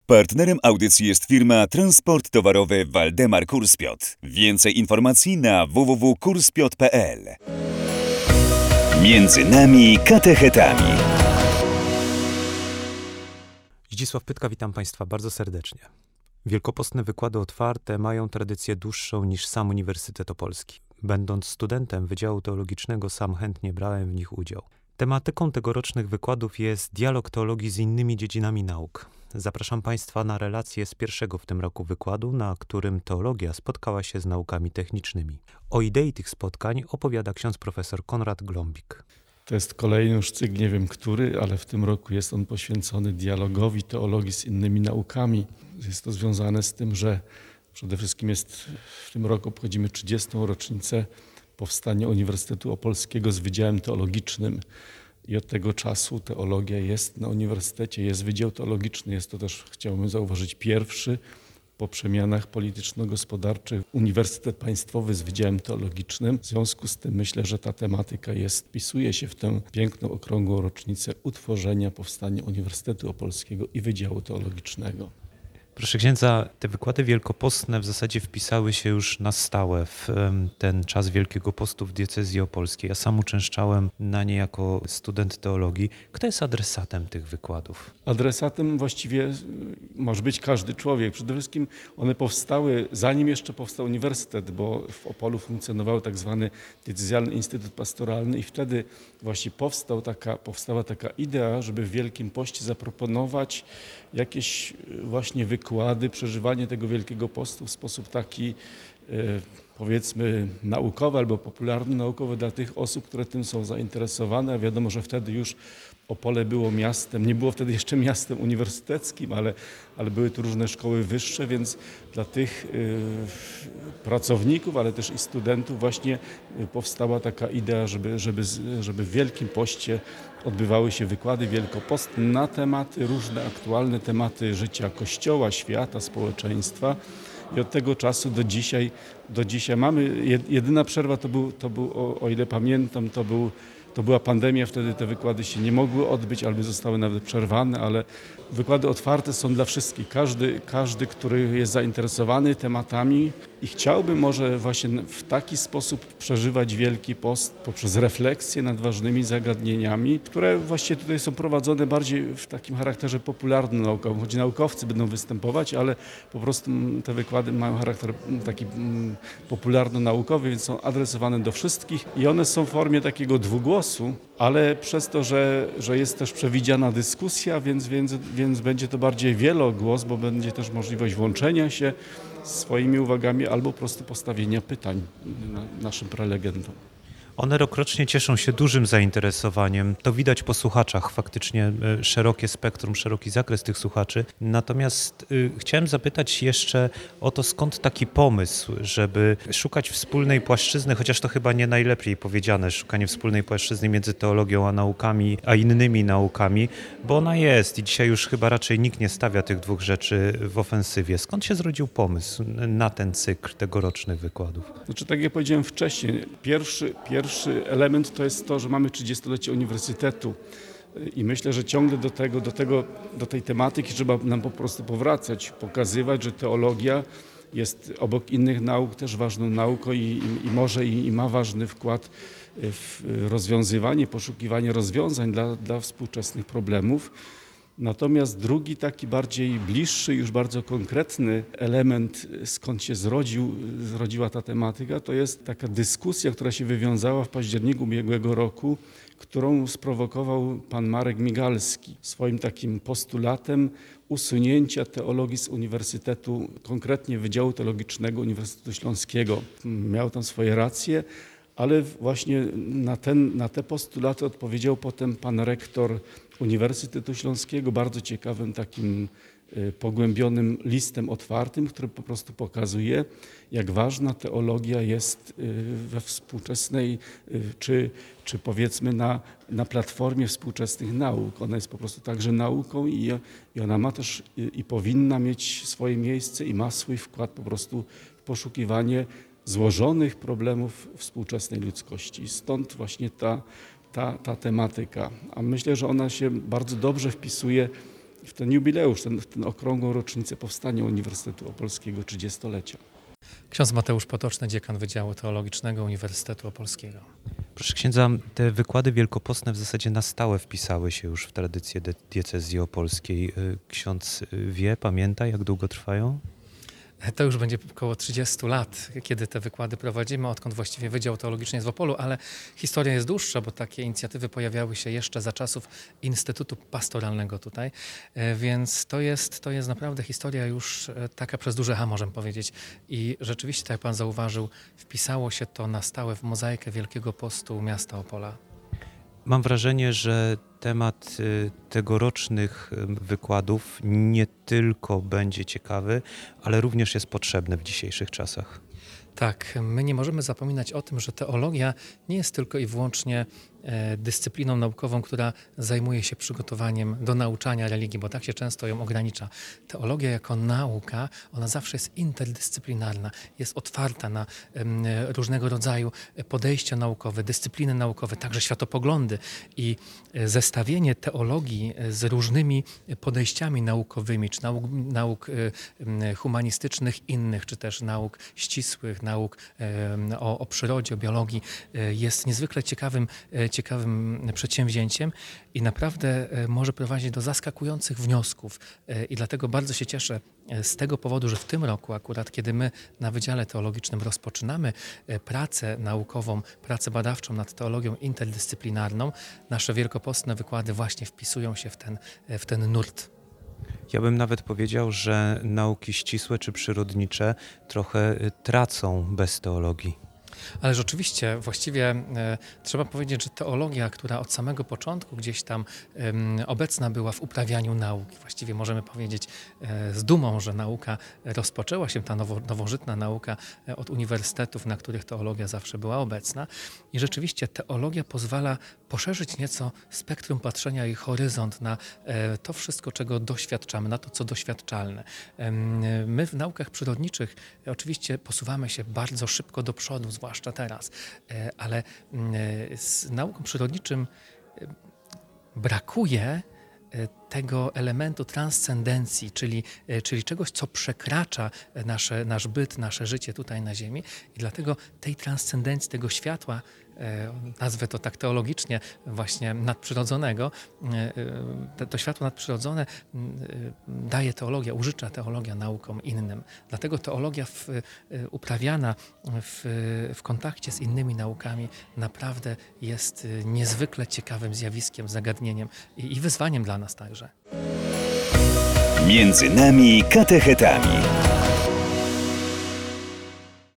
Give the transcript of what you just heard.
Partnerem audycji jest firma Transport Towarowy Waldemar Kurspiot. Więcej informacji na www.kurspiot.pl. Między nami katechetami. Zdzisław Pytka, witam Państwa bardzo serdecznie. Wielkopostne wykłady otwarte mają tradycję dłuższą niż sam Uniwersytet Opolski. Będąc studentem Wydziału Teologicznego, sam chętnie brałem w nich udział. Tematyką tegorocznych wykładów jest dialog teologii z innymi dziedzinami nauk. Zapraszam Państwa na relację z pierwszego w tym roku wykładu, na którym teologia spotkała się z naukami technicznymi. O idei tych spotkań opowiada ksiądz profesor Konrad Glombik. To jest kolejny już cykl, nie wiem który, ale w tym roku jest on poświęcony dialogowi teologii z innymi naukami. Jest to związane z tym, że przede wszystkim w tym roku obchodzimy 30. rocznicę powstania Uniwersytetu Opolskiego z Wydziałem Teologicznym. I od tego czasu teologia jest na uniwersytecie, jest Wydział Teologiczny. Jest to też, chciałbym zauważyć, pierwszy po przemianach polityczno-gospodarczych Uniwersytet Państwowy z Wydziałem Teologicznym. W związku z tym myślę, że ta tematyka wpisuje się w tę piękną, okrągłą rocznicę utworzenia, powstania Uniwersytetu Opolskiego i Wydziału Teologicznego. Proszę księdza, te wykłady wielkopostne w zasadzie wpisały się już na stałe w ten czas Wielkiego Postu w diecezji opolskiej. Ja sam uczęszczałem na nie jako student teologii. Kto jest adresatem tych wykładów? Adresatem właściwie może być każdy człowiek. Przede wszystkim one powstały, zanim jeszcze powstał uniwersytet, bo w Opolu funkcjonował tak zwany Diecezjalny Instytut Pastoralny i wtedy właśnie powstała taka idea, żeby w Wielkim Poście zaproponować jakieś właśnie wykłady, przeżywanie tego Wielkiego Postu w sposób taki, powiedzmy, naukowy albo popularno-naukowy dla tych osób, które tym są zainteresowane. Wiadomo, że wtedy już Opole było miastem, nie było wtedy jeszcze miastem uniwersyteckim, ale były tu różne szkoły wyższe, więc dla tych pracowników, ale też i studentów właśnie powstała taka idea, żeby w Wielkim Poście odbywały się wykłady wielkopostne na tematy, różne aktualne tematy życia Kościoła, świata, społeczeństwa. I od tego czasu do dzisiaj mamy, jedyna przerwa to był o ile pamiętam, to była pandemia, wtedy te wykłady się nie mogły odbyć albo zostały nawet przerwane, ale wykłady otwarte są dla wszystkich. Każdy, który jest zainteresowany tematami i chciałby może właśnie w taki sposób przeżywać Wielki Post poprzez refleksję nad ważnymi zagadnieniami, które właściwie tutaj są prowadzone bardziej w takim charakterze popularno-naukowym, choć naukowcy będą występować, ale po prostu te wykłady mają charakter taki popularno-naukowy, więc są adresowane do wszystkich i one są w formie takiego dwugłosu, ale przez to, że jest też przewidziana dyskusja, więc będzie to bardziej wielogłos, bo będzie też możliwość włączenia się swoimi uwagami albo po prostu postawienia pytań naszym prelegentom. One rokrocznie cieszą się dużym zainteresowaniem. To widać po słuchaczach, faktycznie szerokie spektrum, szeroki zakres tych słuchaczy. Natomiast chciałem zapytać jeszcze o to, skąd taki pomysł, żeby szukać wspólnej płaszczyzny, chociaż to chyba nie najlepiej powiedziane, szukanie wspólnej płaszczyzny między teologią a naukami, a innymi naukami, bo ona jest i dzisiaj już chyba raczej nikt nie stawia tych dwóch rzeczy w ofensywie. Skąd się zrodził pomysł na ten cykl tegorocznych wykładów? Znaczy, tak jak powiedziałem wcześniej, pierwszy element to jest to, że mamy 30-lecie uniwersytetu i myślę, że ciągle do tej tematyki trzeba nam po prostu powracać, pokazywać, że teologia jest obok innych nauk też ważną nauką i może i ma ważny wkład w rozwiązywanie, poszukiwanie rozwiązań dla współczesnych problemów. Natomiast drugi taki bardziej bliższy, już bardzo konkretny element, skąd się zrodziła ta tematyka, to jest taka dyskusja, która się wywiązała w październiku ubiegłego roku, którą sprowokował pan Marek Migalski swoim takim postulatem usunięcia teologii z uniwersytetu, konkretnie Wydziału Teologicznego Uniwersytetu Śląskiego. Miał tam swoje racje, ale właśnie na te postulaty odpowiedział potem pan rektor Uniwersytetu Śląskiego, bardzo ciekawym takim pogłębionym listem otwartym, który po prostu pokazuje, jak ważna teologia jest we współczesnej, czy powiedzmy na platformie współczesnych nauk. Ona jest po prostu także nauką i ona ma też i powinna mieć swoje miejsce i ma swój wkład po prostu w poszukiwanie złożonych problemów współczesnej ludzkości. Stąd właśnie ta tematyka. A myślę, że ona się bardzo dobrze wpisuje w ten jubileusz, w tę okrągłą rocznicę powstania Uniwersytetu Opolskiego 30-lecia. Ksiądz Mateusz Potoczny, dziekan Wydziału Teologicznego Uniwersytetu Opolskiego. Proszę księdza, te wykłady wielkopostne w zasadzie na stałe wpisały się już w tradycję diecezji opolskiej. Ksiądz wie, pamięta, jak długo trwają? To już będzie około 30 lat, kiedy te wykłady prowadzimy, odkąd właściwie Wydział Teologiczny jest w Opolu, ale historia jest dłuższa, bo takie inicjatywy pojawiały się jeszcze za czasów Instytutu Pastoralnego tutaj, więc to jest naprawdę historia już taka przez duże H, możemy powiedzieć. I rzeczywiście, tak jak pan zauważył, wpisało się to na stałe w mozaikę Wielkiego Postu miasta Opola. Mam wrażenie, że temat tegorocznych wykładów nie tylko będzie ciekawy, ale również jest potrzebny w dzisiejszych czasach. Tak, my nie możemy zapominać o tym, że teologia nie jest tylko i wyłącznie dyscypliną naukową, która zajmuje się przygotowaniem do nauczania religii, bo tak się często ją ogranicza. Teologia jako nauka, ona zawsze jest interdyscyplinarna, jest otwarta na różnego rodzaju podejścia naukowe, dyscypliny naukowe, także światopoglądy i zestawienie teologii z różnymi podejściami naukowymi, czy nauk humanistycznych innych, czy też nauk ścisłych, nauk o przyrodzie, o biologii jest niezwykle ciekawym przedsięwzięciem i naprawdę może prowadzić do zaskakujących wniosków. I dlatego bardzo się cieszę z tego powodu, że w tym roku akurat, kiedy my na Wydziale Teologicznym rozpoczynamy pracę naukową, pracę badawczą nad teologią interdyscyplinarną, nasze wielkopostne wykłady właśnie wpisują się w ten nurt. Ja bym nawet powiedział, że nauki ścisłe czy przyrodnicze trochę tracą bez teologii. Ale rzeczywiście, właściwie trzeba powiedzieć, że teologia, która od samego początku gdzieś tam obecna była w uprawianiu nauki, właściwie możemy powiedzieć z dumą, że nauka rozpoczęła się, ta nowożytna nauka od uniwersytetów, na których teologia zawsze była obecna. I rzeczywiście teologia pozwala poszerzyć nieco spektrum patrzenia i horyzont na to wszystko, czego doświadczamy, na to, co doświadczalne. My w naukach przyrodniczych oczywiście posuwamy się bardzo szybko do przodu, zwłaszcza teraz, ale z nauką przyrodniczym brakuje tego elementu transcendencji, czyli czegoś, co przekracza nasz byt, nasze życie tutaj na ziemi i dlatego tej transcendencji, tego światła, nazwę to tak teologicznie, właśnie nadprzyrodzonego, to światło nadprzyrodzone daje teologia, użycza teologia naukom innym. Dlatego teologia uprawiana w kontakcie z innymi naukami naprawdę jest niezwykle ciekawym zjawiskiem, zagadnieniem i wyzwaniem dla nas także. Między nami katechetami.